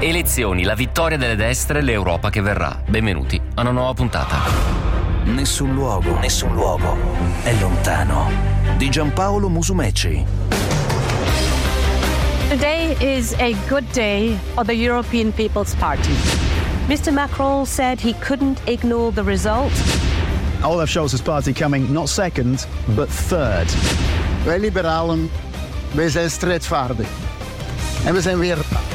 Elezioni, la vittoria delle destre, l'Europa che verrà. Benvenuti a una nuova puntata. Nessun luogo è lontano. Di Giampaolo Musumeci. Today is a good day for the European People's Party. Mr. Macron said he couldn't ignore the result. Olaf Scholz's party coming not second, but third. Wij liberalen, wij zijn strijdvaardig. En we zijn weer...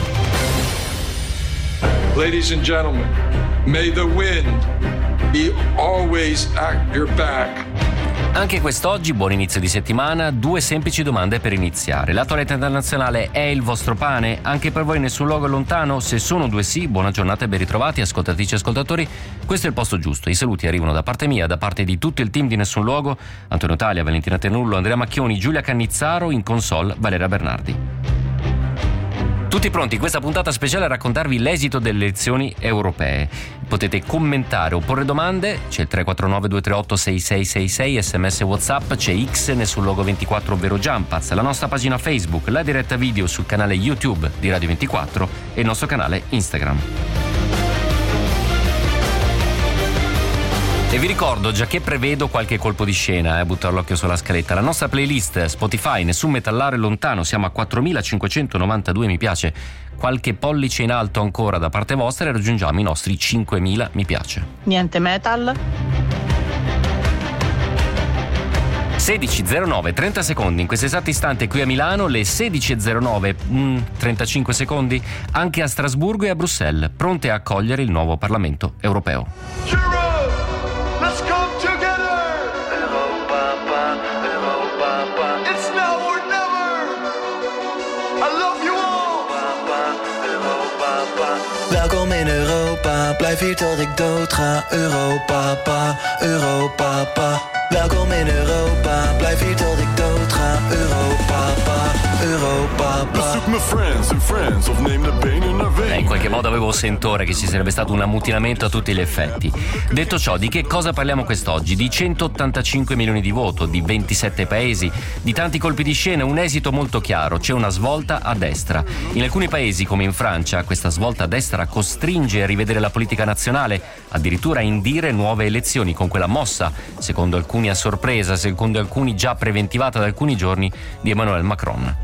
Ladies and gentlemen, may the wind be always at your back. Anche quest'oggi, buon inizio di settimana, 2 semplici domande per iniziare. L'attualità internazionale è il vostro pane? Anche per voi nessun luogo è lontano? Se sono 2 sì, buona giornata e ben ritrovati, ascoltatrici e ascoltatori. Questo è il posto giusto. I saluti arrivano da parte mia, da parte di tutto il team di Nessun Luogo, Antonio Talia, Valentina Ternullo, Andrea Macchioni, Giulia Cannizzaro, in console Valeria Bernardi. Tutti pronti? Questa puntata speciale a raccontarvi l'esito delle elezioni europee. Potete commentare o porre domande, c'è il 349 238 6666, sms WhatsApp, c'è X Nessun Luogo 24 ovvero Jumpaz, la nostra pagina Facebook, la diretta video sul canale YouTube di Radio 24 e il nostro canale Instagram. E vi ricordo, già che prevedo qualche colpo di scena, buttare l'occhio sulla scaletta, la nostra playlist Spotify, Nessun Metallare Lontano, siamo a 4.592 mi piace, qualche pollice in alto ancora da parte vostra e raggiungiamo i nostri 5.000 mi piace. Niente metal. 16.09, 30 secondi in questo esatto istante qui a Milano, le 16.09, 35 secondi anche a Strasburgo e a Bruxelles, pronte a accogliere il nuovo Parlamento europeo. Let's come together! Europa, Europa, it's now or never! I love you all! Europa, welkom in Europa, blijf hier tot ik dood ga. Europa, Europa, welkom in Europa, blijf hier tot ik dood ga. Europa, bezoek mijn friends and friends of neem de benen naar Wenen. In qualche modo avevo sentore che ci sarebbe stato un ammutinamento a tutti gli effetti. Detto ciò, di che cosa parliamo quest'oggi? Di 185 milioni di voto, di 27 paesi, di tanti colpi di scena, un esito molto chiaro, c'è una svolta a destra. In alcuni paesi, come in Francia, questa svolta a destra costringe a rivedere la politica nazionale, addirittura a indire nuove elezioni con quella mossa, secondo alcuni a sorpresa, secondo alcuni già preventivata da alcuni giorni, di Emmanuel Macron.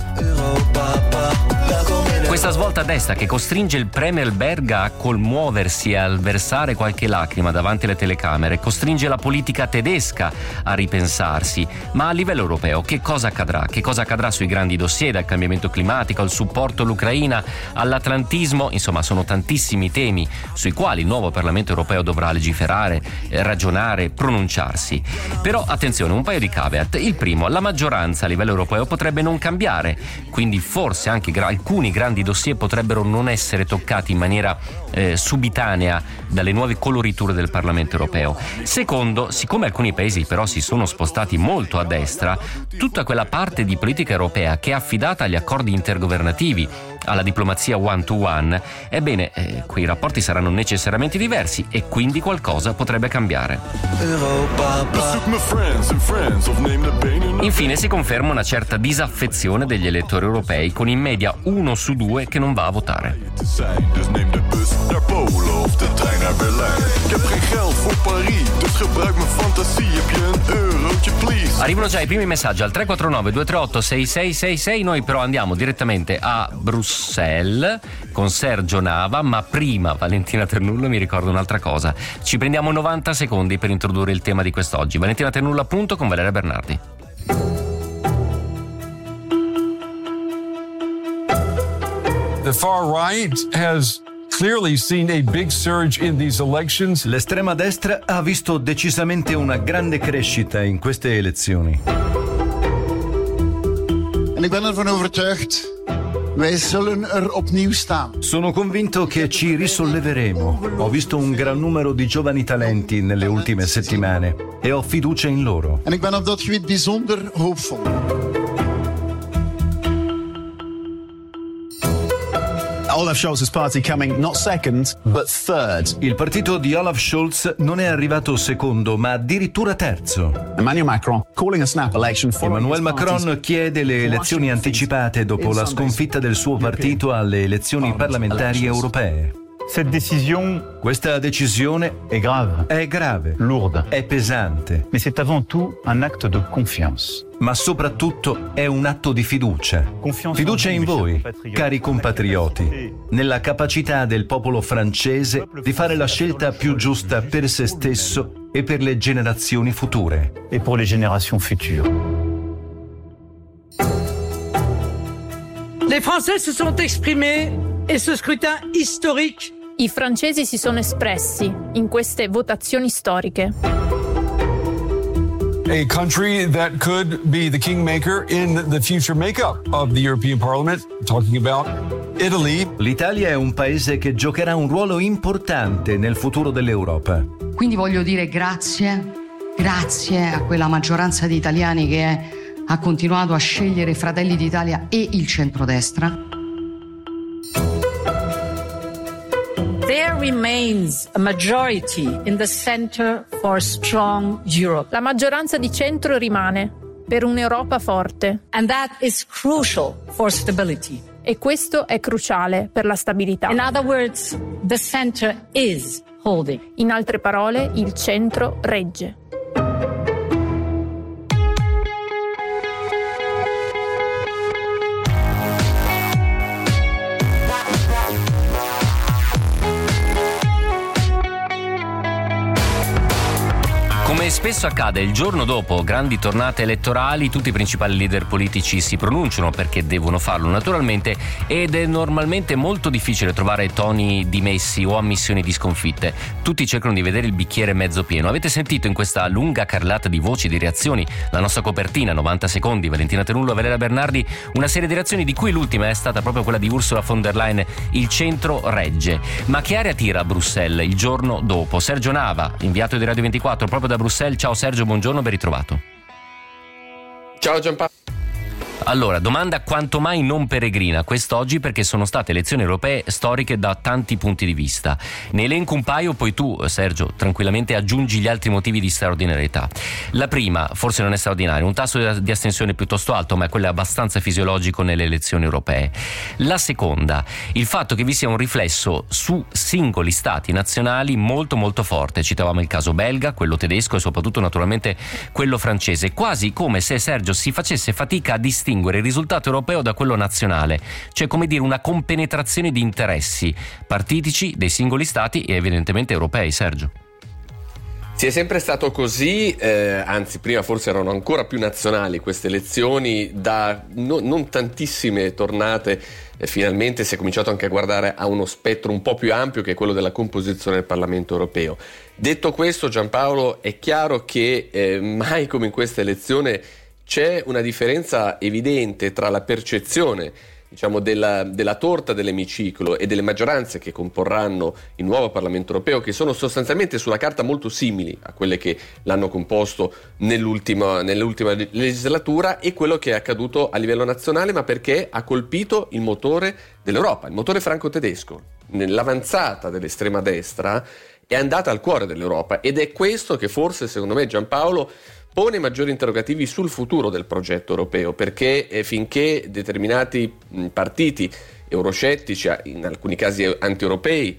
Questa svolta a destra che costringe il premier belga a commuoversi e a versare qualche lacrima davanti alle telecamere, costringe la politica tedesca a ripensarsi. Ma a livello europeo che cosa accadrà? Che cosa accadrà sui grandi dossier, dal cambiamento climatico al supporto all'Ucraina, all'atlantismo? Insomma, sono tantissimi temi sui quali il nuovo Parlamento europeo dovrà legiferare, ragionare, pronunciarsi. Però attenzione, un paio di caveat. Il primo, la maggioranza a livello europeo potrebbe non cambiare, quindi forse anche alcuni grandi dossier potrebbero non essere toccati in maniera subitanea dalle nuove coloriture del Parlamento europeo. Secondo, siccome alcuni paesi però si sono spostati molto a destra, tutta quella parte di politica europea che è affidata agli accordi intergovernativi, alla diplomazia one to one, ebbene, quei rapporti saranno necessariamente diversi e quindi qualcosa potrebbe cambiare. Infine si conferma una certa disaffezione degli elettori europei, con in media 1 su 2 che non va a votare. Naar Polen of de trein naar Berlijn. Ik heb geen geld voor Paris, dus gebruik mijn fantasie. Heb je een eurotje, please? Arrivano già i primi messaggi al 349 238 6666. Noi però andiamo direttamente a Bruxelles con Sergio Nava, ma prima Valentina Ternullo mi ricorda un'altra cosa. Ci prendiamo 90 secondi per introdurre il tema di quest'oggi. Valentina Ternullo appunto con Valeria Bernardi. The far right has clearly seen a big surge in these elections. L'estrema destra ha visto decisamente una grande crescita in queste elezioni. En ik ben ervan overtuigd, wij zullen er opnieuw staan. Sono convinto che ci risolleveremo. Ho visto un gran numero di giovani talenti nelle ultime settimane e ho fiducia in loro. En ik ben op dat gebied bijzonder hoopvol. Olaf Scholz's party coming not second, but third. Il partito di Olaf Scholz non è arrivato secondo, ma addirittura terzo. Emmanuel Macron calling a snap election for Emmanuel Macron chiede le elezioni anticipate dopo la sconfitta del suo partito alle elezioni parlamentari europee. Questa decisione è grave, lourde, è pesante, mais c'est avant tout un acte de confiance. Ma soprattutto è un atto di fiducia. Fiducia in voi, cari compatrioti, nella capacità del popolo francese di fare la scelta più giusta per se stesso e per le generazioni future. Et pour les générations futures. Les Français se sont exprimés et ce scrutin historique. I francesi si sono espressi in queste votazioni storiche. A country that could be the kingmaker in the future makeup of the European Parliament, talking about Italy. L'Italia è un paese che giocherà un ruolo importante nel futuro dell'Europa. Quindi voglio dire grazie a quella maggioranza di italiani che ha continuato a scegliere Fratelli d'Italia e il centrodestra. There remains a majority in the center for strong Europe. La maggioranza di centro rimane per un'Europa forte. And that is crucial for stability. E questo è cruciale per la stabilità. In other words, the center is holding. In altre parole, il centro regge. Come spesso accade, il giorno dopo grandi tornate elettorali tutti i principali leader politici si pronunciano, perché devono farlo naturalmente, ed è normalmente molto difficile trovare toni dimessi o ammissioni di sconfitte. Tutti cercano di vedere il bicchiere mezzo pieno. Avete sentito in questa lunga carrellata di voci, di reazioni, la nostra copertina 90 secondi, Valentina Terullo, Valeria Bernardi, una serie di reazioni di cui l'ultima è stata proprio quella di Ursula von der Leyen: il centro regge. Ma che aria tira a Bruxelles il giorno dopo? Sergio Nava, inviato di Radio 24 proprio da Bruxelles. Ciao Sergio, buongiorno, ben ritrovato. Ciao Giampaolo. Allora, domanda quanto mai non peregrina quest'oggi, perché sono state elezioni europee storiche da tanti punti di vista. Ne elenco un paio, poi tu, Sergio, tranquillamente aggiungi gli altri motivi di straordinarietà. La prima, forse non è straordinaria, un tasso di astensione piuttosto alto, ma quello è abbastanza fisiologico nelle elezioni europee. La seconda, il fatto che vi sia un riflesso su singoli stati nazionali molto molto forte. Citavamo il caso belga, quello tedesco e soprattutto naturalmente quello francese, quasi come se, Sergio, si facesse fatica a distinguere il risultato europeo da quello nazionale, cioè come dire una compenetrazione di interessi partitici dei singoli stati e evidentemente europei. Sergio. Sì, è sempre stato così, anzi prima forse erano ancora più nazionali queste elezioni, da non tantissime tornate finalmente si è cominciato anche a guardare a uno spettro un po' più ampio, che è quello della composizione del Parlamento europeo. Detto questo, Giampaolo, è chiaro che mai come in questa elezione c'è una differenza evidente tra la percezione, diciamo, della torta dell'emiciclo e delle maggioranze che comporranno il nuovo Parlamento europeo, che sono sostanzialmente sulla carta molto simili a quelle che l'hanno composto nell'ultima legislatura, e quello che è accaduto a livello nazionale, ma perché ha colpito il motore dell'Europa, il motore franco-tedesco. L'avanzata dell'estrema destra è andata al cuore dell'Europa, ed è questo che forse, secondo me, Giampaolo, pone maggiori interrogativi sul futuro del progetto europeo, perché finché determinati partiti euroscettici, in alcuni casi anti-europei,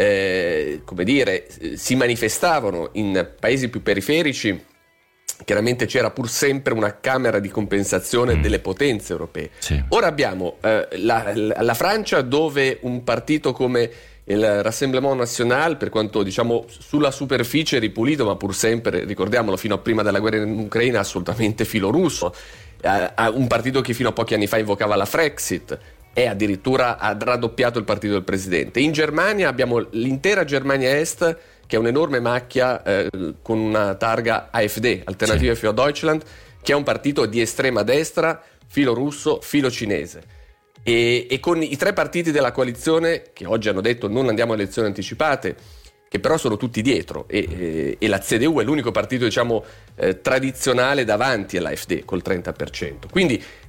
si manifestavano in paesi più periferici, chiaramente c'era pur sempre una camera di compensazione delle potenze europee. Sì. Ora abbiamo la Francia, dove un partito come il Rassemblement National, per quanto diciamo sulla superficie ripulito, ma pur sempre, ricordiamolo, fino a prima della guerra in Ucraina assolutamente filorusso, un partito che fino a pochi anni fa invocava la Frexit, e addirittura ha raddoppiato il partito del presidente. In Germania abbiamo l'intera Germania Est, che è un'enorme macchia con una targa AfD, Alternative für Deutschland, che è un partito di estrema destra, filo russo, filo cinese. E con i tre partiti della coalizione, che oggi hanno detto non andiamo a elezioni anticipate, che però sono tutti dietro, e la CDU è l'unico partito, diciamo, tradizionale davanti all'AfD col 30%. Quindi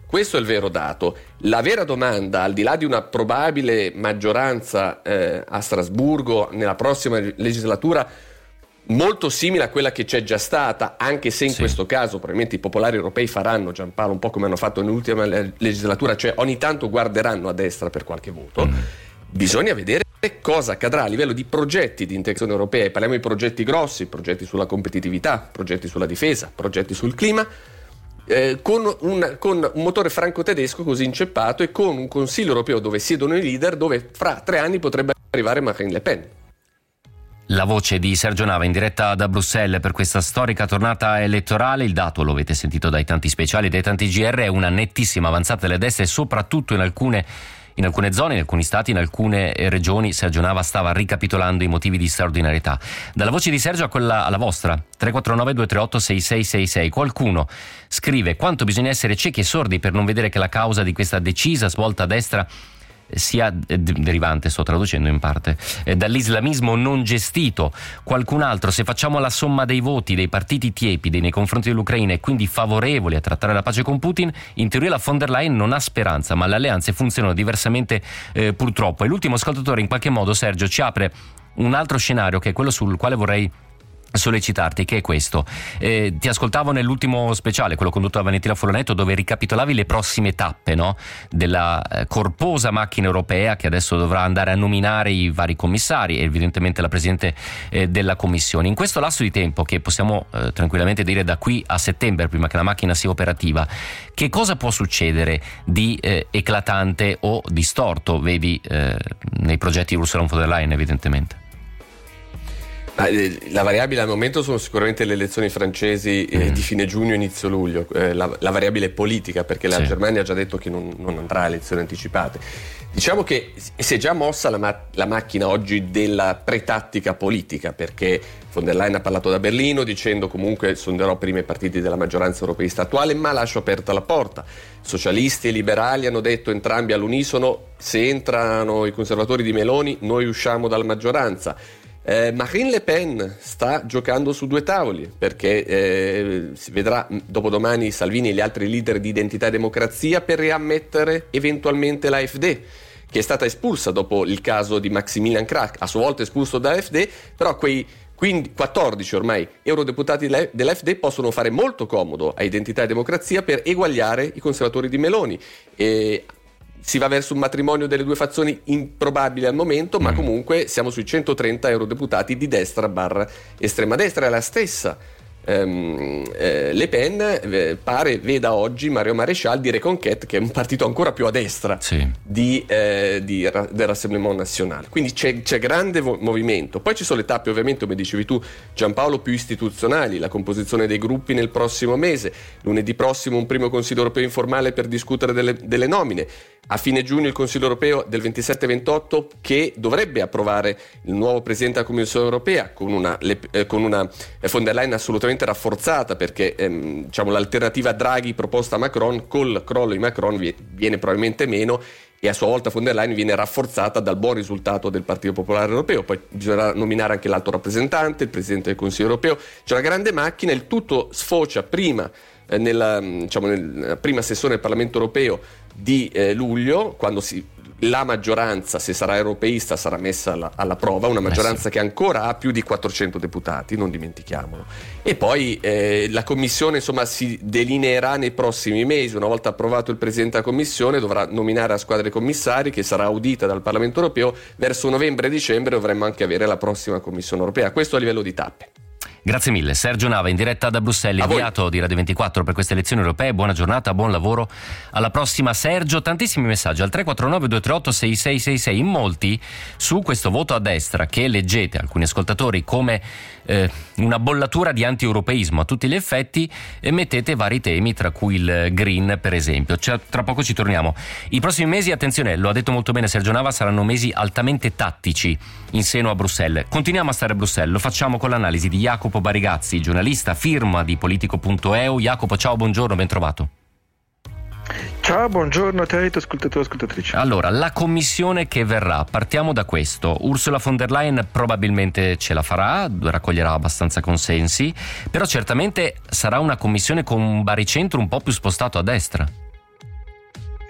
Questo è il vero dato. La vera domanda, al di là di una probabile maggioranza a Strasburgo nella prossima legislatura, molto simile a quella che c'è già stata, anche se in questo caso probabilmente i popolari europei faranno, Giampaolo, un po' come hanno fatto nell'ultima legislatura, cioè ogni tanto guarderanno a destra per qualche voto. Bisogna vedere cosa accadrà a livello di progetti di integrazione europea, e parliamo di progetti grossi, progetti sulla competitività, progetti sulla difesa, progetti sul clima, con un motore franco-tedesco così inceppato, e con un Consiglio europeo dove siedono i leader, dove fra 3 anni potrebbe arrivare Marine Le Pen. La voce di Sergio Nava in diretta da Bruxelles per questa storica tornata elettorale. Il dato, lo avete sentito dai tanti speciali, dai tanti GR, è una nettissima avanzata delle destre, soprattutto in alcune zone, in alcuni stati, in alcune regioni. Sergio Nava stava ricapitolando i motivi di straordinarietà. Dalla voce di Sergio a quella alla vostra, 349 238 6666. Qualcuno scrive: quanto bisogna essere ciechi e sordi per non vedere che la causa di questa decisa svolta a destra sia derivante, sto traducendo in parte, dall'islamismo non gestito. Qualcun altro: se facciamo la somma dei voti dei partiti tiepidi nei confronti dell'Ucraina e quindi favorevoli a trattare la pace con Putin, in teoria la von der Leyen non ha speranza, ma le alleanze funzionano diversamente purtroppo. E l'ultimo ascoltatore in qualche modo, Sergio, ci apre un altro scenario, che è quello sul quale vorrei sollecitarti, che è questo. Ti ascoltavo nell'ultimo speciale, quello condotto da Valentina Furlanetto, dove ricapitolavi le prossime tappe, no? Della corposa macchina europea che adesso dovrà andare a nominare i vari commissari e evidentemente la Presidente della Commissione. In questo lasso di tempo, che possiamo tranquillamente dire da qui a settembre, prima che la macchina sia operativa, che cosa può succedere di eclatante o distorto, vedi, nei progetti di Ursula von der Leyen evidentemente? La variabile al momento sono sicuramente le elezioni francesi di fine giugno, inizio luglio, la variabile politica, perché la Germania ha già detto che non andrà a elezioni anticipate. Diciamo che si è già mossa la macchina oggi della pretattica politica, perché von der Leyen ha parlato da Berlino dicendo: comunque sonderò prima i partiti della maggioranza europeista attuale, ma lascio aperta la porta. Socialisti e liberali hanno detto entrambi all'unisono: se entrano i conservatori di Meloni noi usciamo dalla maggioranza. Marine Le Pen sta giocando su 2 tavoli, perché si vedrà dopodomani Salvini e gli altri leader di Identità e Democrazia per riammettere eventualmente l'AfD, che è stata espulsa dopo il caso di Maximilian Krah, a sua volta espulso dall'AfD, però quei 14 ormai eurodeputati dell'AfD possono fare molto comodo a Identità e Democrazia per eguagliare i conservatori di Meloni. E si va verso un matrimonio delle 2 fazioni improbabile al momento, ma comunque siamo sui 130 eurodeputati di destra / estrema destra. È la stessa Le Pen pare veda oggi Mario Maréchal di Reconquête, che è un partito ancora più a destra del Rassemblement National. Quindi c'è grande movimento. Poi ci sono le tappe, ovviamente, come dicevi tu, Giampaolo, più istituzionali, la composizione dei gruppi nel prossimo mese. Lunedì prossimo un primo Consiglio europeo informale per discutere delle nomine. A fine giugno il Consiglio europeo del 27-28, che dovrebbe approvare il nuovo Presidente della Commissione europea con una von der Leyen assolutamente rafforzata, perché l'alternativa Draghi proposta a Macron, col crollo di Macron viene probabilmente meno, e a sua volta von der Leyen viene rafforzata dal buon risultato del Partito Popolare Europeo. Poi bisognerà nominare anche l'alto rappresentante, il Presidente del Consiglio europeo. C'è una grande macchina, il tutto sfocia prima nella prima sessione del Parlamento europeo di luglio, quando la maggioranza, se sarà europeista, sarà messa alla prova, una maggioranza che ancora ha più di 400 deputati, non dimentichiamolo. E poi la Commissione, si delineerà nei prossimi mesi. Una volta approvato il Presidente della Commissione, dovrà nominare la squadra dei commissari, che sarà audita dal Parlamento europeo. Verso novembre e dicembre dovremmo anche avere la prossima Commissione europea. Questo a livello di tappe. Grazie mille. Sergio Nava in diretta da Bruxelles, inviato di Radio 24 per queste elezioni europee. Buona giornata, buon lavoro, alla prossima Sergio. Tantissimi messaggi al 349 238 6666, in molti su questo voto a destra, che leggete, alcuni ascoltatori, come una bollatura di anti-europeismo a tutti gli effetti, e mettete vari temi, tra cui il green per esempio. Tra poco ci torniamo. I prossimi mesi, attenzione, lo ha detto molto bene Sergio Nava, saranno mesi altamente tattici in seno a Bruxelles. Continuiamo a stare a Bruxelles, lo facciamo con l'analisi di Jacopo Barigazzi, giornalista, firma di Politico.eu. Jacopo, ciao, buongiorno, ben trovato. Ciao, buongiorno a te e ascoltatori e ascoltatrici. Allora, la commissione che verrà, partiamo da questo. Ursula von der Leyen probabilmente ce la farà, raccoglierà abbastanza consensi, però certamente sarà una commissione con un baricentro un po' più spostato a destra.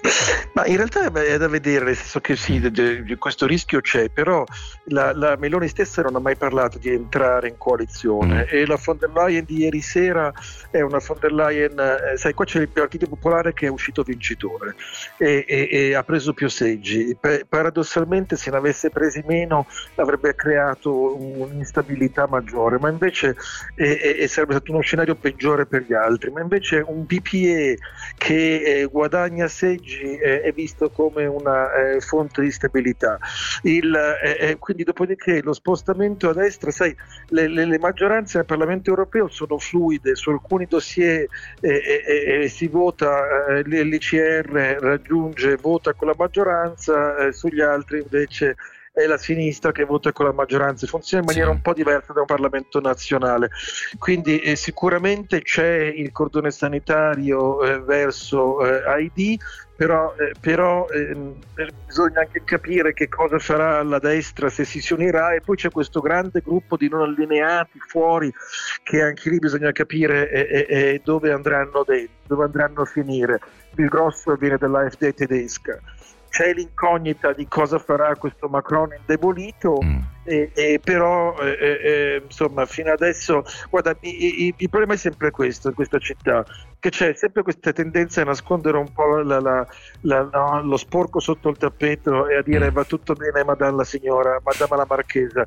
Ma in realtà è da vedere, nel senso che sì, questo rischio c'è, però la Meloni stessa non ha mai parlato di entrare in coalizione e la von der Leyen di ieri sera è una von der Leyen, sai, qua c'è il Partito Popolare che è uscito vincitore e ha preso più seggi. Paradossalmente se ne avesse presi meno avrebbe creato un'instabilità maggiore, ma invece sarebbe stato uno scenario peggiore per gli altri, ma invece un PPE che guadagna seggi è visto come una fonte di stabilità. Quindi dopodiché lo spostamento a destra, sai, le maggioranze nel Parlamento europeo sono fluide, su alcuni dossier si vota, l'ICR vota con la maggioranza, sugli altri invece è la sinistra che vota con la maggioranza. Funziona in maniera un po' diversa da un Parlamento nazionale, quindi sicuramente c'è il cordone sanitario verso ID, però bisogna anche capire che cosa farà la destra, se si unirà, e poi c'è questo grande gruppo di non allineati fuori che anche lì bisogna capire dove andranno a finire. Il grosso viene dall'AfD tedesca. C'è l'incognita di cosa farà questo Macron indebolito, però insomma fino adesso, guarda, il problema è sempre questo in questa città, che c'è sempre questa tendenza a nascondere un po' lo sporco sotto il tappeto e a dire va tutto bene madame la signora, madame la marchesa.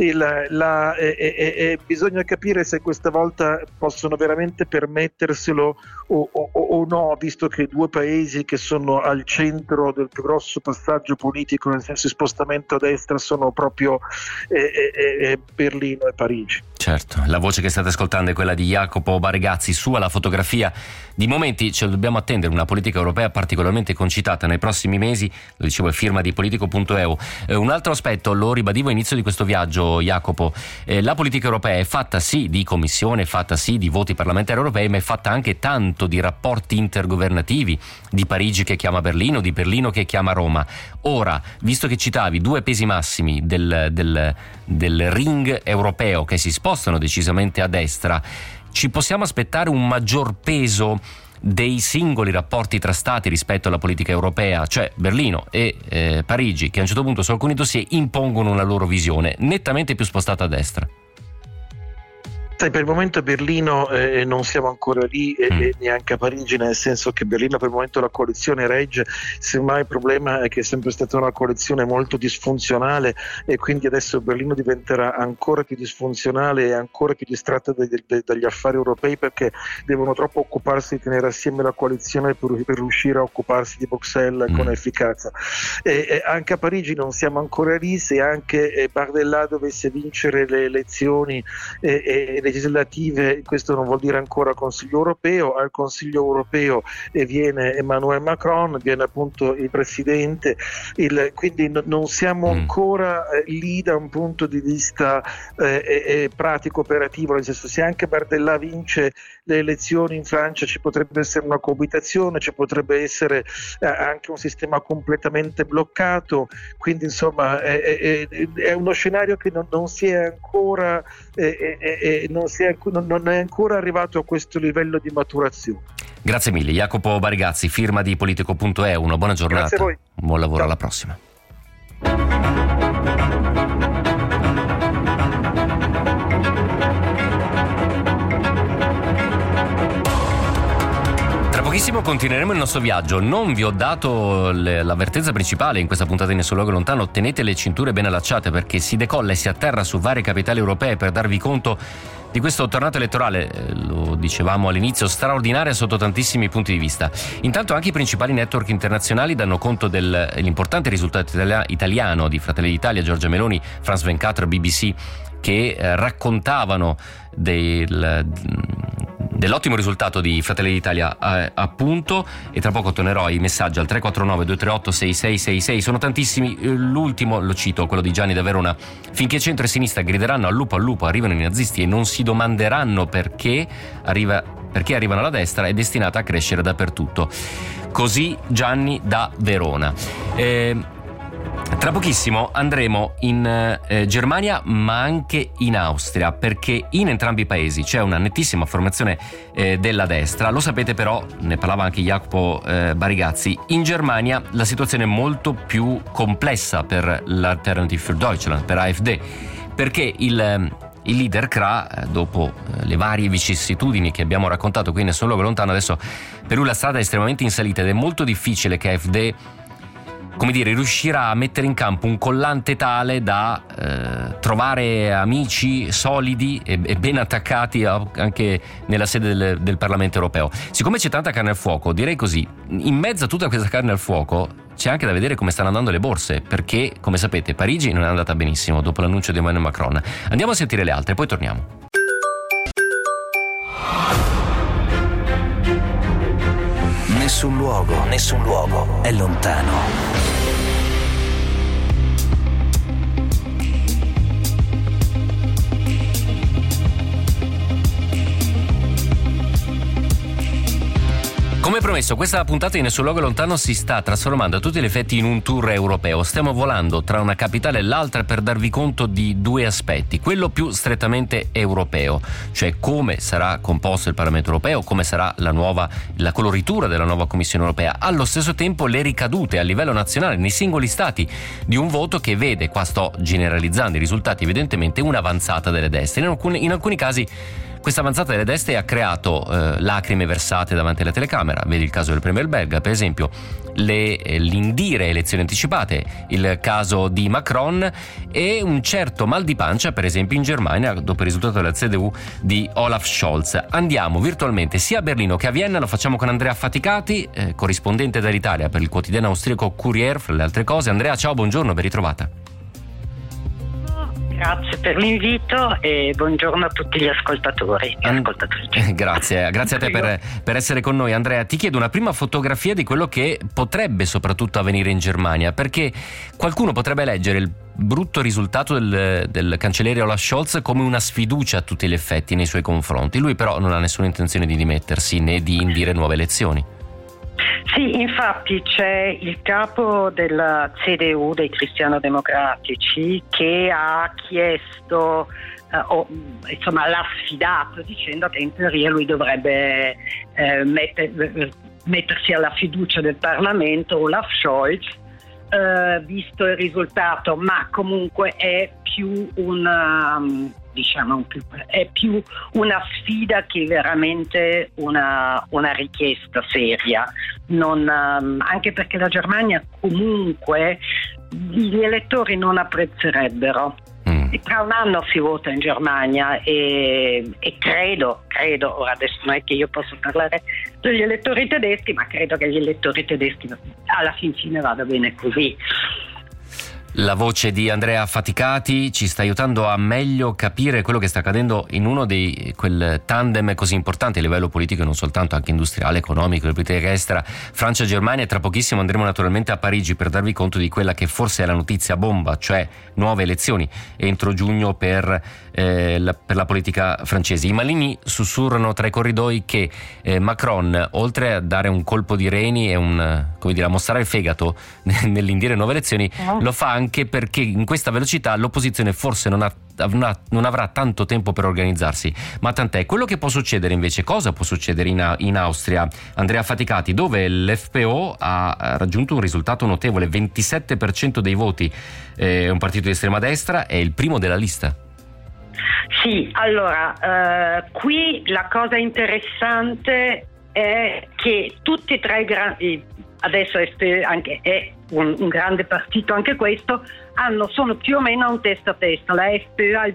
Bisogna capire se questa volta possono veramente permetterselo o no, visto che due paesi che sono al centro del più grosso passaggio politico, nel senso di spostamento a destra, sono proprio Berlino e Parigi. Certo, la voce che state ascoltando è quella di Jacopo Baregazzi. Su alla fotografia di momenti ce lo dobbiamo attendere, una politica europea particolarmente concitata nei prossimi mesi, lo dicevo, è firma di politico.eu. Un altro aspetto, lo ribadivo all'inizio di questo viaggio, Jacopo, la politica europea è fatta sì di commissione, è fatta sì di voti parlamentari europei, ma è fatta anche tanto di rapporti intergovernativi, di Parigi che chiama Berlino, di Berlino che chiama Roma. Ora, visto che citavi due pesi massimi del ring europeo che si spostano decisamente a destra, ci possiamo aspettare un maggior peso dei singoli rapporti tra stati rispetto alla politica europea, cioè Berlino e Parigi, che a un certo punto su alcuni dossier impongono una loro visione nettamente più spostata a destra? Sai, per il momento a Berlino non siamo ancora lì e neanche a Parigi, nel senso che Berlino per il momento la coalizione regge, semmai il problema è che è sempre stata una coalizione molto disfunzionale e quindi adesso Berlino diventerà ancora più disfunzionale e ancora più distratta dagli affari europei, perché devono troppo occuparsi di tenere assieme la coalizione per riuscire a occuparsi di Bruxelles con efficacia. Anche a Parigi non siamo ancora lì, se anche Bardella dovesse vincere le elezioni legislative, questo non vuol dire ancora Consiglio europeo. Al Consiglio europeo viene Emmanuel Macron, viene appunto il presidente, quindi non siamo ancora lì da un punto di vista pratico operativo, nel senso, se anche Bardella vince le elezioni in Francia ci potrebbe essere una coabitazione, ci potrebbe essere anche un sistema completamente bloccato, quindi insomma è uno scenario che non si è ancora non è ancora arrivato a questo livello di maturazione. Grazie mille Jacopo Baregazzi, firma di politico.eu. Una buona giornata. Grazie a voi. Buon lavoro. Ciao. Alla prossima. Pochissimo continueremo il nostro viaggio. Non vi ho dato l'avvertenza principale in questa puntata di Nessun Luogo Lontano. Tenete le cinture ben allacciate, perché si decolla e si atterra su varie capitali europee per darvi conto di questo tornato elettorale, lo dicevamo all'inizio, straordinaria sotto tantissimi punti di vista. Intanto anche i principali network internazionali danno conto dell'importante risultato italiano di Fratelli d'Italia, Giorgia Meloni, France 24, BBC, che raccontavano dell'ottimo risultato di Fratelli d'Italia, appunto, e tra poco tornerò ai messaggi al 349 238 6666. Sono tantissimi. L'ultimo lo cito, quello di Gianni da Verona: finché centro e sinistra grideranno al lupo arrivano i nazisti e non si domanderanno perché arrivano alla destra, è destinata a crescere dappertutto. Così Gianni da Verona. Tra pochissimo andremo in Germania ma anche in Austria, perché in entrambi i paesi c'è una nettissima formazione della destra. Lo sapete, però, ne parlava anche Jacopo Barigazzi, in Germania la situazione è molto più complessa per l'Alternative für Deutschland, per AfD, perché il leader Krah, dopo le varie vicissitudini che abbiamo raccontato qui Nessun Luogo Lontano, adesso per lui la strada è estremamente in salita ed è molto difficile che AfD, come dire, riuscirà a mettere in campo un collante tale da trovare amici solidi e ben attaccati anche nella sede del Parlamento europeo. Siccome c'è tanta carne al fuoco, direi così, in mezzo a tutta questa carne al fuoco c'è anche da vedere come stanno andando le borse, perché, come sapete, Parigi non è andata benissimo dopo l'annuncio di Emmanuel Macron. Andiamo a sentire le altre, poi torniamo. Nessun luogo è lontano. Come promesso, questa puntata di Nessun Luogo Lontano si sta trasformando a tutti gli effetti in un tour europeo. Stiamo volando tra una capitale e l'altra per darvi conto di due aspetti. Quello più strettamente europeo, cioè come sarà composto il Parlamento europeo, come sarà la coloritura della nuova Commissione europea. Allo stesso tempo le ricadute a livello nazionale nei singoli stati di un voto che vede, qua sto generalizzando i risultati evidentemente, un'avanzata delle destre. In alcuni casi questa avanzata delle destre ha creato lacrime versate davanti alla telecamera, vedi il caso del Premier belga, per esempio, l'indire elezioni anticipate, il caso di Macron e un certo mal di pancia, per esempio, in Germania dopo il risultato della CDU di Olaf Scholz. Andiamo virtualmente sia a Berlino che a Vienna, lo facciamo con Andrea Faticati, corrispondente dall'Italia per il quotidiano austriaco Kurier, fra le altre cose. Andrea, ciao, buongiorno, ben ritrovata. Grazie per l'invito e buongiorno a tutti gli ascoltatori e ascoltatrici. Grazie a te per essere con noi. Andrea, ti chiedo una prima fotografia di quello che potrebbe soprattutto avvenire in Germania, perché qualcuno potrebbe leggere il brutto risultato del cancelliere Olaf Scholz come una sfiducia a tutti gli effetti nei suoi confronti. Lui però non ha nessuna intenzione di dimettersi né di indire nuove elezioni. Sì, infatti c'è il capo della CDU, dei cristiano-democratici, che ha chiesto, l'ha sfidato dicendo che in teoria lui dovrebbe mettersi alla fiducia del Parlamento, Olaf Scholz, visto il risultato, ma comunque è più è più una sfida che veramente una richiesta seria, anche perché la Germania comunque gli elettori non apprezzerebbero. E tra un anno si vota in Germania e credo, ora adesso non è che io posso parlare degli elettori tedeschi, ma credo che agli elettori tedeschi alla fine vada bene così. La voce di Andrea Faticati ci sta aiutando a meglio capire quello che sta accadendo in uno di quel tandem così importante a livello politico e non soltanto, anche industriale, economico, di politica estera, Francia-Germania. E tra pochissimo andremo naturalmente a Parigi per darvi conto di quella che forse è la notizia bomba, cioè nuove elezioni entro giugno per la politica francese. I maligni sussurrano tra i corridoi che Macron, oltre a dare un colpo di reni e a mostrare il fegato nell'indire nuove elezioni, lo fa anche perché in questa velocità l'opposizione forse non avrà tanto tempo per organizzarsi. Ma tant'è. Quello che può succedere invece, cosa può succedere in Austria, Andrea Faticati, dove l'FPO ha raggiunto un risultato notevole, 27% dei voti, è un partito di estrema destra, è il primo della lista. Sì, allora, qui la cosa interessante è che tutti e tre i grandi, adesso è un grande partito anche questo, sono più o meno a un testa a testa. La FPÖ ha il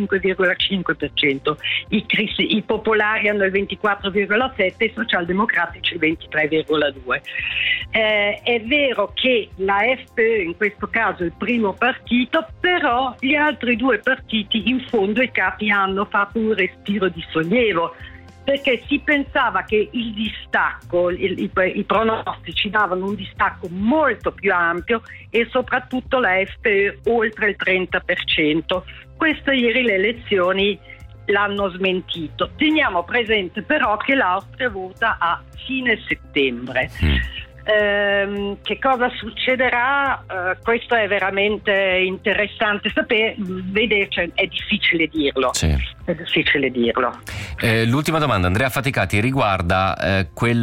25,5%, i popolari hanno il 24,7% e i socialdemocratici il 23,2%. È vero che la FPÖ in questo caso è il primo partito, però gli altri due partiti in fondo i capi hanno fatto un respiro di sollievo, perché si pensava che il distacco, i pronostici davano un distacco molto più ampio e soprattutto la FPÖ oltre il 30%. Questo ieri le elezioni l'hanno smentito. Teniamo presente però che l'Austria vota a fine settembre. Che cosa succederà? Questo è veramente interessante sapere, vedere, è difficile dirlo. Sì. È difficile dirlo. L'ultima domanda, Andrea Faticati, riguarda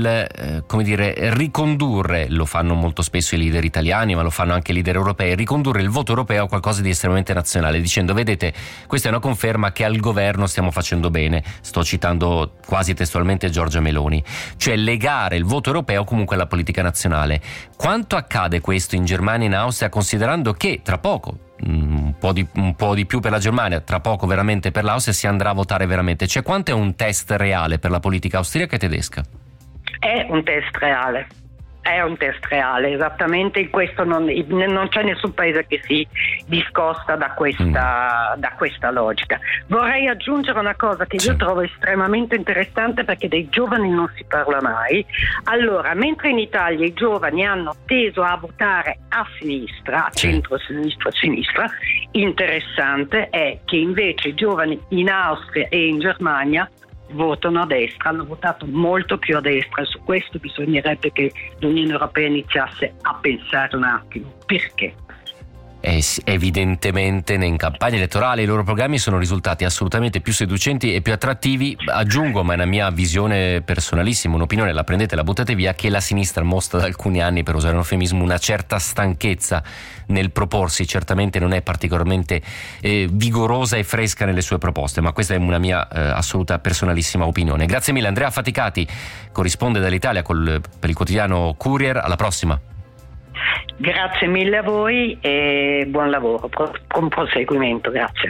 ricondurre, lo fanno molto spesso i leader italiani, ma lo fanno anche i leader europei, ricondurre il voto europeo a qualcosa di estremamente nazionale, dicendo: vedete, questa è una conferma che al governo stiamo facendo bene. Sto citando quasi testualmente Giorgia Meloni, cioè legare il voto europeo comunque alla politica nazionale. Quanto accade questo in Germania e in Austria, considerando che tra poco, un po' di più per la Germania, tra poco veramente per l'Austria, si andrà a votare veramente? Cioè, quanto è un test reale per la politica austriaca e tedesca? È un test reale. È un test reale, esattamente. In questo non c'è nessun paese che si discosta da questa logica. Vorrei aggiungere una cosa che io trovo estremamente interessante, perché dei giovani non si parla mai. Allora, mentre in Italia i giovani hanno teso a votare a sinistra, a centro-sinistra, a sinistra, interessante è che invece i giovani in Austria e in Germania votano a destra, hanno votato molto più a destra, e su questo bisognerebbe che l'Unione Europea iniziasse a pensare un attimo perché. Evidentemente in campagna elettorale i loro programmi sono risultati assolutamente più seducenti e più attrattivi. Aggiungo, ma è una mia visione personalissima, un'opinione, la prendete, la buttate via, che la sinistra mostra da alcuni anni, per usare un eufemismo, una certa stanchezza nel proporsi. Certamente non è particolarmente vigorosa e fresca nelle sue proposte, ma questa è una mia assoluta personalissima opinione. Grazie mille Andrea Faticati, corrisponde dall'Italia per il quotidiano Courier. Alla prossima. Grazie mille a voi e buon lavoro, con proseguimento, grazie.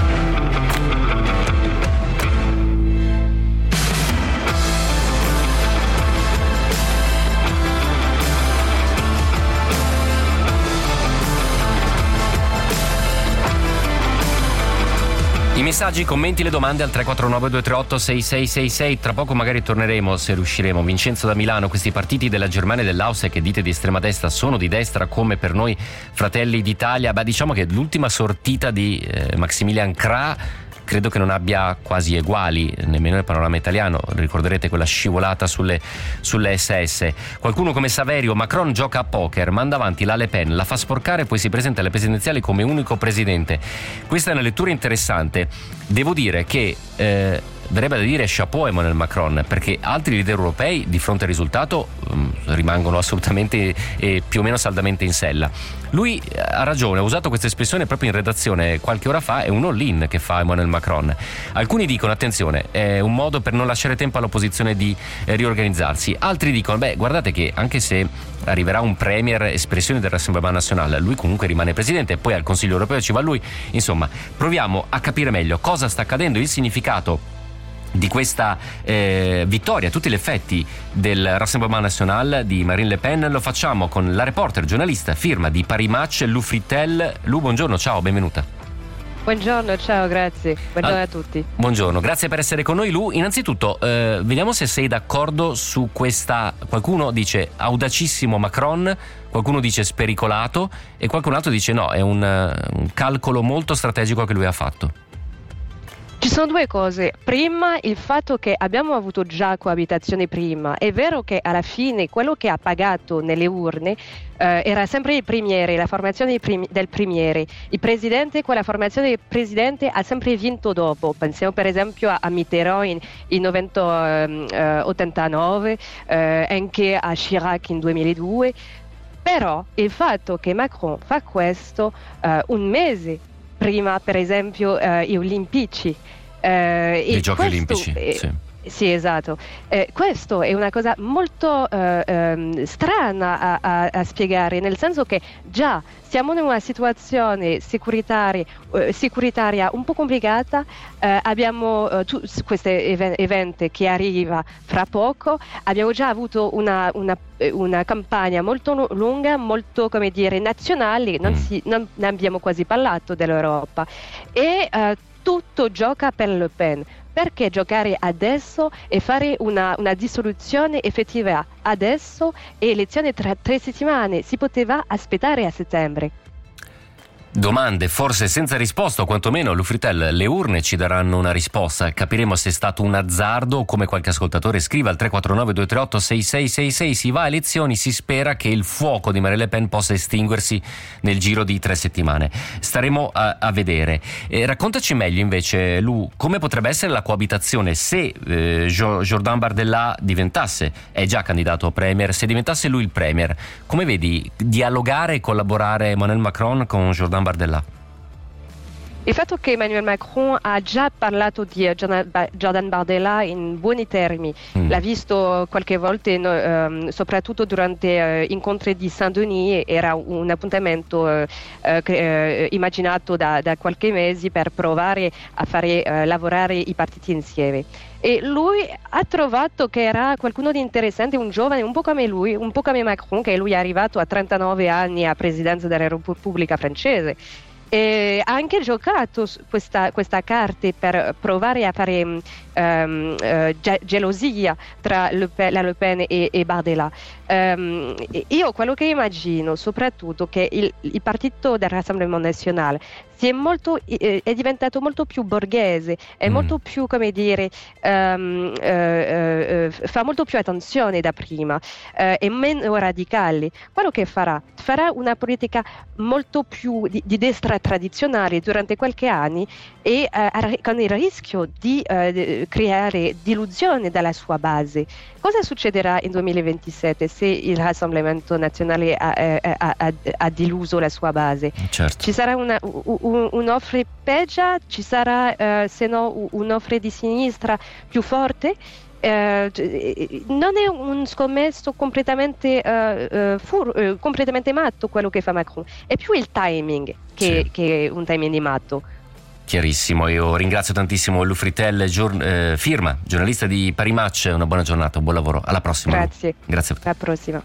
I messaggi, i commenti, le domande al 349-238-6666. Tra poco magari torneremo, se riusciremo. Vincenzo da Milano: questi partiti della Germania e dell'Austria che dite di estrema destra sono di destra come per noi Fratelli d'Italia? Diciamo che l'ultima sortita di Maximilian Krah credo che non abbia quasi eguali nemmeno nel panorama italiano. Ricorderete quella scivolata sulle SS. Qualcuno come Saverio: Macron gioca a poker, manda avanti la Le Pen, la fa sporcare e poi si presenta alle presidenziali come unico presidente. Questa è una lettura interessante. Devo dire che verrebbe da dire chapeau a Emmanuel Macron, perché altri leader europei di fronte al risultato rimangono assolutamente e più o meno saldamente in sella. Lui ha ragione, ha usato questa espressione proprio in redazione qualche ora fa, è un all-in che fa Emmanuel Macron. Alcuni dicono: attenzione, è un modo per non lasciare tempo all'opposizione di riorganizzarsi. Altri dicono: guardate che anche se arriverà un premier espressione del Rassemblement National, lui comunque rimane presidente e poi al Consiglio europeo ci va lui. Insomma, proviamo a capire meglio cosa sta accadendo, il significato di questa vittoria, tutti gli effetti del Rassemblement National di Marine Le Pen. Lo facciamo con la reporter giornalista firma di Paris Match, Lu Frittel. Lu, buongiorno, ciao, benvenuta. Buongiorno, ciao, grazie. Buongiorno a tutti. Buongiorno, grazie per essere con noi, Lu. Innanzitutto, vediamo se sei d'accordo su questa. Qualcuno dice audacissimo Macron, qualcuno dice spericolato e qualcun altro dice no, è un calcolo molto strategico che lui ha fatto. Ci sono due cose. Prima, il fatto che abbiamo avuto già coabitazione prima. È vero che alla fine quello che ha pagato nelle urne era sempre il premiere, la formazione del premiere. Il presidente, quella formazione del presidente ha sempre vinto dopo. Pensiamo per esempio a Mitterrand in 1989, anche a Chirac in 2002. Però il fatto che Macron fa questo un mese prima, per esempio, gli Olimpici. I Giochi Olimpici, sì. Sì, esatto. Questo è una cosa molto strana a spiegare, nel senso che già siamo in una situazione securitaria un po' complicata, abbiamo questo evento che arriva fra poco, abbiamo già avuto una campagna molto lunga, molto, come dire, nazionale, non abbiamo quasi parlato dell'Europa e tutto gioca per Le Pen. Perché giocare adesso e fare una dissoluzione effettiva adesso e elezioni tra 3 settimane? Si poteva aspettare a settembre. Domande forse senza risposta, o quantomeno Lufritel, le urne ci daranno una risposta. Capiremo se è stato un azzardo o, come qualche ascoltatore scrive al 349-238-6666, si va a elezioni, si spera che il fuoco di Marine Le Pen possa estinguersi nel giro di 3 settimane. Staremo a vedere. Raccontaci meglio invece, Lu, come potrebbe essere la coabitazione se Jordan Bardella diventasse, è già candidato a premier, se diventasse lui il premier. Come vedi dialogare e collaborare Emmanuel Macron con Jordan Bardella? Il fatto che Emmanuel Macron ha già parlato di Jordan Bardella in buoni termini, l'ha visto qualche volta, soprattutto durante incontri di Saint-Denis, era un appuntamento immaginato da qualche mese per provare a fare lavorare i partiti insieme. E lui ha trovato che era qualcuno di interessante, un giovane un po' come lui, un po' come Macron, che lui è arrivato a 39 anni a presidenza della Repubblica francese. E ha anche giocato questa carta per provare a fare gelosia tra la Le Pen e Bardella. Io quello che immagino soprattutto che il partito del Rassemblement National è diventato molto più borghese, è molto più, come dire, fa molto più attenzione da prima, è meno radicale. Quello che farà una politica molto più di destra tradizionale durante qualche anni e con il rischio di creare delusione dalla sua base. Cosa succederà in 2027 se il Rassemblement Nazionale ha deluso la sua base? Certo. Ci sarà un'offre peggio, ci sarà se no un'offre di sinistra più forte? Non è un scommesso completamente matto quello che fa Macron, è più il timing che è un timing di matto. Chiarissimo, io ringrazio tantissimo Lufritel, Firma, giornalista di Paris Match. Una buona giornata, un buon lavoro, alla prossima. Grazie. Grazie. Alla prossima.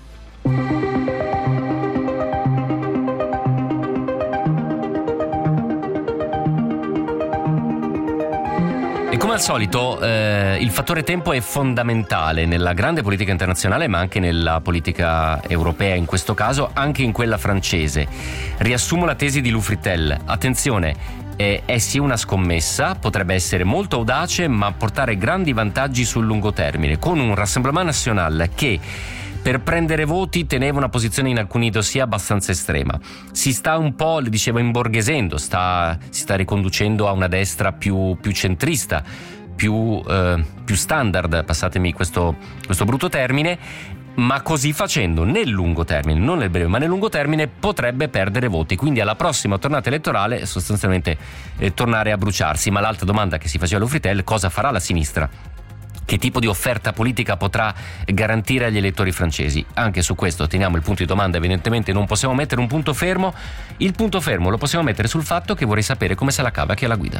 E come al solito il fattore tempo è fondamentale nella grande politica internazionale, ma anche nella politica europea, in questo caso anche in quella francese. Riassumo la tesi di Lufritel. Attenzione, è sì una scommessa, potrebbe essere molto audace, ma portare grandi vantaggi sul lungo termine, con un Rassemblement National che per prendere voti teneva una posizione in alcuni dossier abbastanza estrema. Si sta un po', le dicevo, imborghesendo, si sta riconducendo a una destra più centrista, più standard, passatemi questo brutto termine, ma così facendo nel lungo termine, non nel breve ma nel lungo termine, potrebbe perdere voti, quindi alla prossima tornata elettorale sostanzialmente tornare a bruciarsi. Ma l'altra domanda che si faceva Lufritel: cosa farà la sinistra? Che tipo di offerta politica potrà garantire agli elettori francesi? Anche su questo teniamo il punto di domanda, evidentemente non possiamo mettere un punto fermo. Il punto fermo lo possiamo mettere sul fatto che vorrei sapere come se la cava chi è alla guida.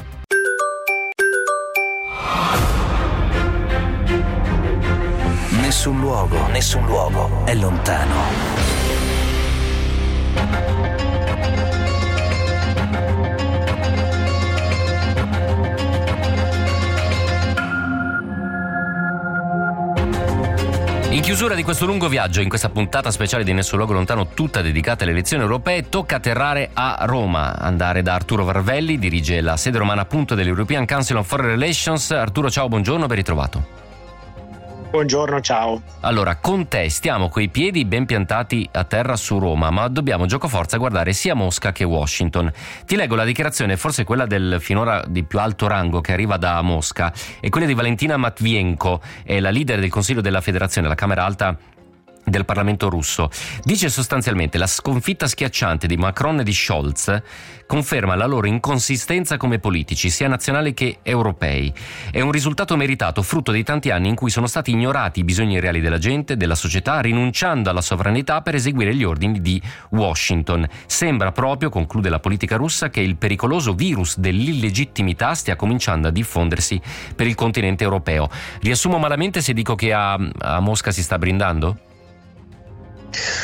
Nessun luogo è lontano. In chiusura di questo lungo viaggio, in questa puntata speciale di Nessun Luogo Lontano, tutta dedicata alle elezioni europee, tocca atterrare a Roma, andare da Arturo Varvelli, dirige la sede romana appunto dell'European Council on Foreign Relations. Arturo, ciao, buongiorno, ben ritrovato. Buongiorno, ciao. Allora, con te stiamo coi piedi ben piantati a terra su Roma, ma dobbiamo giocoforza guardare sia Mosca che Washington. Ti leggo la dichiarazione, forse quella del finora di più alto rango che arriva da Mosca, è quella di Valentina Matvienko, è la leader del Consiglio della Federazione, la Camera Alta del Parlamento russo. Dice sostanzialmente: la sconfitta schiacciante di Macron e di Scholz conferma la loro inconsistenza come politici, sia nazionali che europei. È un risultato meritato, frutto di tanti anni in cui sono stati ignorati i bisogni reali della gente, della società, rinunciando alla sovranità per eseguire gli ordini di Washington. Sembra proprio, conclude la politica russa, che il pericoloso virus dell'illegittimità stia cominciando a diffondersi per il continente europeo. Riassumo malamente se dico che a Mosca si sta brindando?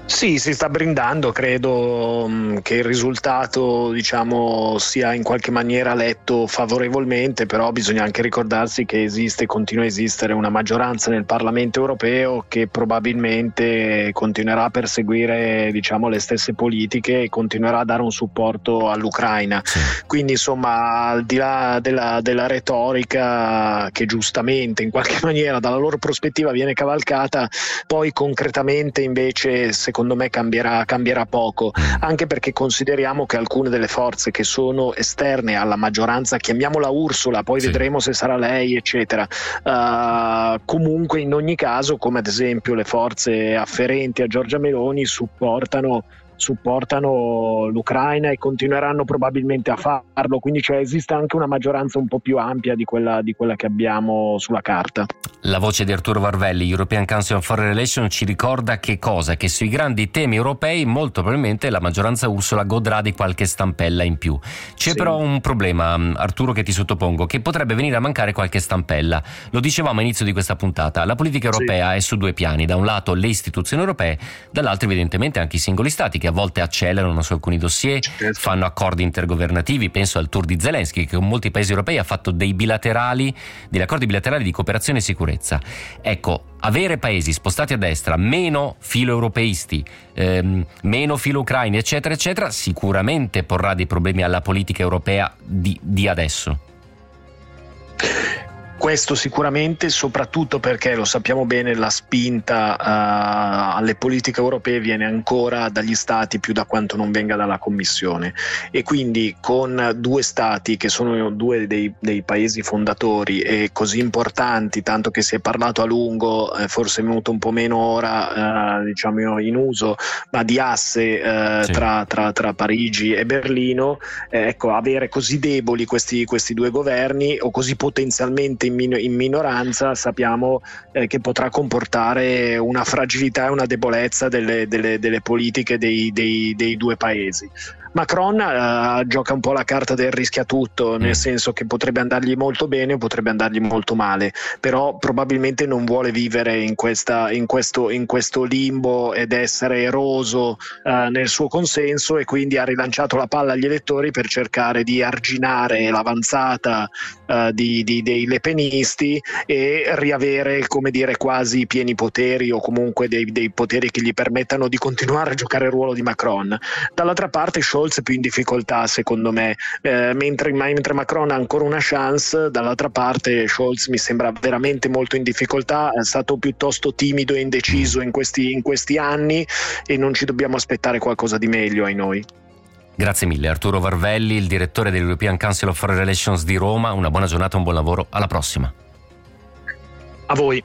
Sì, si sta brindando, credo che il risultato, diciamo, sia in qualche maniera letto favorevolmente, però bisogna anche ricordarsi che esiste e continua a esistere una maggioranza nel Parlamento europeo che probabilmente continuerà a perseguire, diciamo, le stesse politiche e continuerà a dare un supporto all'Ucraina. Quindi insomma, al di là della retorica che giustamente in qualche maniera dalla loro prospettiva viene cavalcata, poi concretamente invece secondo me cambierà poco, anche perché consideriamo che alcune delle forze che sono esterne alla maggioranza, chiamiamola Ursula, poi vedremo se sarà lei eccetera, comunque in ogni caso, come ad esempio le forze afferenti a Giorgia Meloni, supportano l'Ucraina e continueranno probabilmente a farlo, quindi esiste anche una maggioranza un po' più ampia di quella che abbiamo sulla carta. La voce di Arturo Varvelli, European Council on Foreign Relations, ci ricorda che cosa? Che sui grandi temi europei molto probabilmente la maggioranza Ursula godrà di qualche stampella in più. C'è però un problema, Arturo, che ti sottopongo, che potrebbe venire a mancare qualche stampella. Lo dicevamo all'inizio di questa puntata, la politica europea è su due piani: da un lato le istituzioni europee, dall'altro evidentemente anche i singoli stati, che a volte accelerano su alcuni dossier, fanno accordi intergovernativi. Penso al tour di Zelensky, che con molti paesi europei ha fatto degli accordi bilaterali di cooperazione e sicurezza. Ecco, avere paesi spostati a destra, meno filo-europeisti, meno filo-ucraini, eccetera, eccetera, sicuramente porrà dei problemi alla politica europea di adesso. Questo sicuramente, soprattutto perché lo sappiamo bene, la spinta alle politiche europee viene ancora dagli stati più da quanto non venga dalla Commissione, e quindi con due stati che sono due dei paesi fondatori e così importanti, tanto che si è parlato a lungo, forse è venuto un po' meno ora diciamo in uso, ma di asse tra Parigi e Berlino, ecco, avere così deboli questi due governi, o così potenzialmente in minoranza, sappiamo che potrà comportare una fragilità e una debolezza delle politiche dei due paesi. Macron gioca un po' la carta del rischia tutto, nel senso che potrebbe andargli molto bene o potrebbe andargli molto male, però probabilmente non vuole vivere in questo limbo ed essere eroso nel suo consenso, e quindi ha rilanciato la palla agli elettori per cercare di arginare l'avanzata dei lepenisti e riavere, come dire, quasi pieni poteri, o comunque dei poteri che gli permettano di continuare a giocare il ruolo di Macron. Dall'altra parte Scholz è più in difficoltà, secondo me, mentre Macron ha ancora una chance, dall'altra parte Scholz mi sembra veramente molto in difficoltà, è stato piuttosto timido e indeciso in questi anni, e non ci dobbiamo aspettare qualcosa di meglio ai noi. Grazie mille Arturo Varvelli, il direttore dell'European Council of Foreign Relations di Roma. Una buona giornata, un buon lavoro, alla prossima. A voi.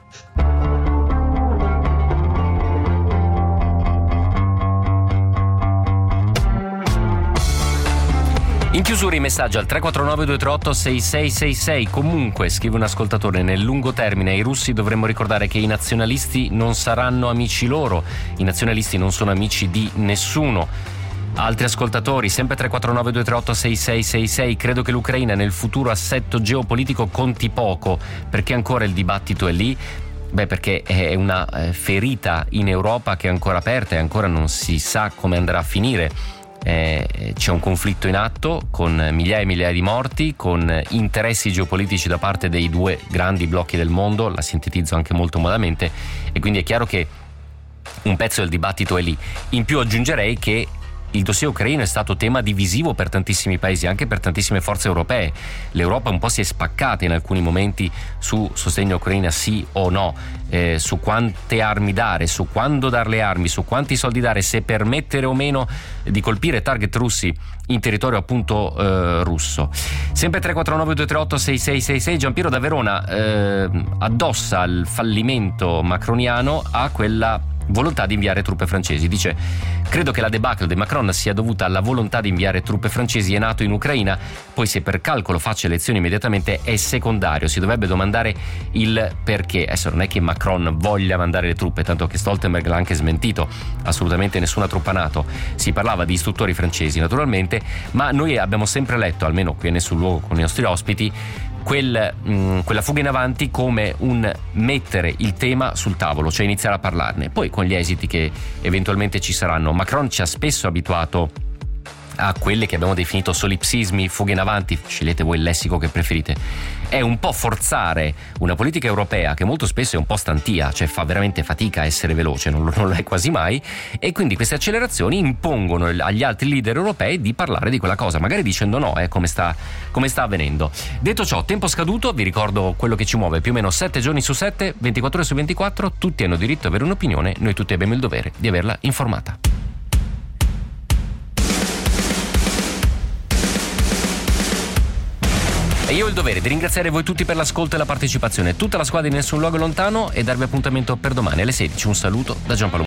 In chiusura i messaggi al 349-238-6666. Comunque, scrive un ascoltatore, nel lungo termine ai russi dovremmo ricordare che i nazionalisti non saranno amici loro, i nazionalisti non sono amici di nessuno. Altri ascoltatori, sempre 349-238-6666, credo che l'Ucraina nel futuro assetto geopolitico conti poco, perché ancora il dibattito è lì. Perché è una ferita in Europa che è ancora aperta e ancora non si sa come andrà a finire. C'è un conflitto in atto con migliaia e migliaia di morti, con interessi geopolitici da parte dei due grandi blocchi del mondo, la sintetizzo anche molto modamente, e quindi è chiaro che un pezzo del dibattito è lì. In più aggiungerei che il dossier ucraino è stato tema divisivo per tantissimi paesi, anche per tantissime forze europee. L'Europa un po' si è spaccata in alcuni momenti su sostegno a Ucraina sì o no, su quante armi dare, su quando dare le armi, su quanti soldi dare, se permettere o meno di colpire target russi in territorio appunto russo. Sempre 349-238-6666. Giampiero da Verona addossa il fallimento macroniano a quella volontà di inviare truppe francesi. Dice: credo che la debacle di Macron sia dovuta alla volontà di inviare truppe francesi e NATO in Ucraina, poi se per calcolo faccia elezioni immediatamente è secondario, si dovrebbe domandare il perché. Adesso non è che Macron voglia mandare le truppe, tanto che Stoltenberg l'ha anche smentito, assolutamente nessuna truppa NATO, si parlava di istruttori francesi naturalmente, ma noi abbiamo sempre letto, almeno qui a Nessun Luogo con i nostri ospiti, quella fuga in avanti come un mettere il tema sul tavolo, cioè iniziare a parlarne, poi con gli esiti che eventualmente ci saranno. Macron ci ha spesso abituato a quelle che abbiamo definito solipsismi, fughe in avanti, scegliete voi il lessico che preferite. È un po' forzare una politica europea che molto spesso è un po' stantia, cioè fa veramente fatica a essere veloce, non lo è quasi mai, e quindi queste accelerazioni impongono agli altri leader europei di parlare di quella cosa, magari dicendo no, come sta avvenendo. Detto ciò, tempo scaduto, vi ricordo quello che ci muove più o meno 7 giorni su 7, 24 ore su 24, tutti hanno diritto ad avere un'opinione, noi tutti abbiamo il dovere di averla informata. E io ho il dovere di ringraziare voi tutti per l'ascolto e la partecipazione, tutta la squadra di Nessun Luogo Lontano, e darvi appuntamento per domani alle 16. Un saluto da Giampaolo.